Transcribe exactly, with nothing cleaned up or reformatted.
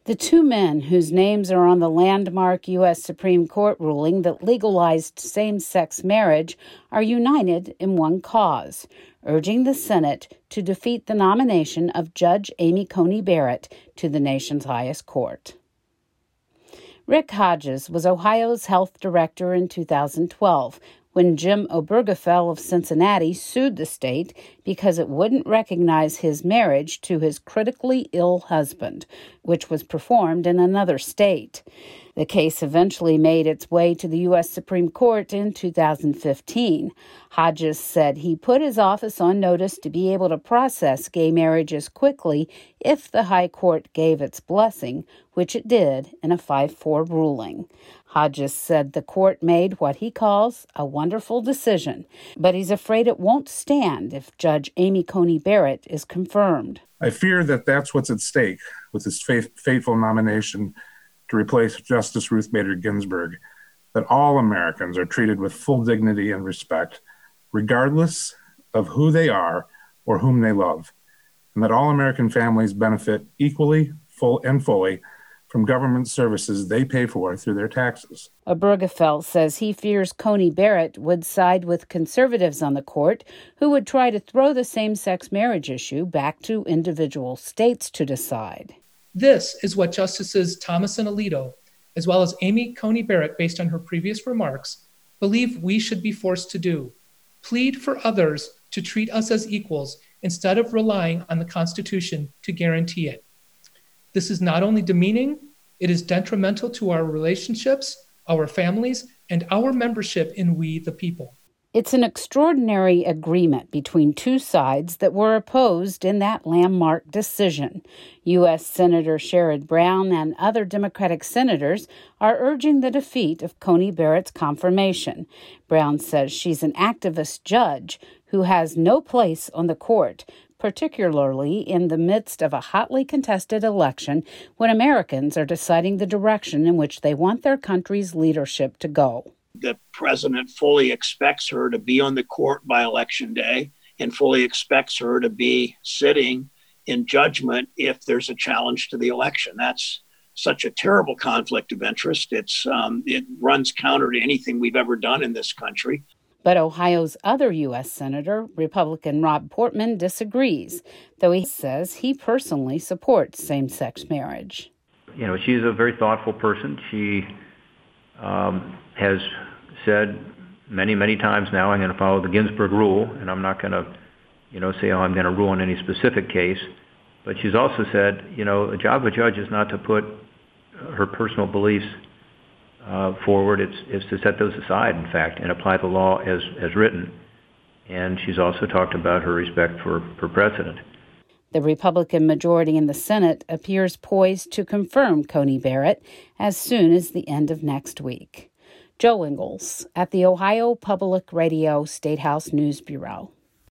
The two men whose names are on the landmark U S Supreme Court ruling that legalized same-sex marriage are united in one cause, urging the Senate to defeat the nomination of Judge Amy Coney Barrett to the nation's highest court. Rick Hodges was Ohio's health director in two thousand twelve when Jim Obergefell of Cincinnati sued the state because it wouldn't recognize his marriage to his critically ill husband, which was performed in another state. The case eventually made its way to the U S Supreme Court in two thousand fifteen. Hodges said he put his office on notice to be able to process gay marriages quickly if the High Court gave its blessing, which it did in a five four ruling. Hodges said the court made what he calls a wonderful decision, but he's afraid it won't stand if Judge Amy Coney Barrett is confirmed. I fear that that's what's at stake with this faith, fateful nomination to replace Justice Ruth Bader Ginsburg, that all Americans are treated with full dignity and respect, regardless of who they are or whom they love, and that all American families benefit equally, full and fully from government services they pay for through their taxes. Obergefell says he fears Coney Barrett would side with conservatives on the court who would try to throw the same-sex marriage issue back to individual states to decide. This is what Justices Thomas and Alito, as well as Amy Coney Barrett, based on her previous remarks, believe we should be forced to do. Plead for others to treat us as equals instead of relying on the Constitution to guarantee it. This is not only demeaning, it is detrimental to our relationships, our families, and our membership in We the People. It's an extraordinary agreement between two sides that were opposed in that landmark decision. U S Senator Sherrod Brown and other Democratic senators are urging the defeat of Coney Barrett's confirmation. Brown says she's an activist judge who has no place on the court, particularly in the midst of a hotly contested election when Americans are deciding the direction in which they want their country's leadership to go. The president fully expects her to be on the court by Election Day and fully expects her to be sitting in judgment if there's a challenge to the election. That's such a terrible conflict of interest. It's um, it runs counter to anything we've ever done in this country. But Ohio's other U S Senator, Republican Rob Portman, disagrees, though he says he personally supports same-sex marriage. You know, she's a very thoughtful person. She um, has said many, many times now, I'm going to follow the Ginsburg rule, and I'm not going to, you know, say, oh, I'm going to rule in any specific case. But she's also said, you know, the job of a judge is not to put her personal beliefs Uh, forward. It's, it's to set those aside, in fact, and apply the law as, as written. And she's also talked about her respect for, for precedent. The Republican majority in the Senate appears poised to confirm Coney Barrett as soon as the end of next week. Joe Ingles at the Ohio Public Radio Statehouse News Bureau.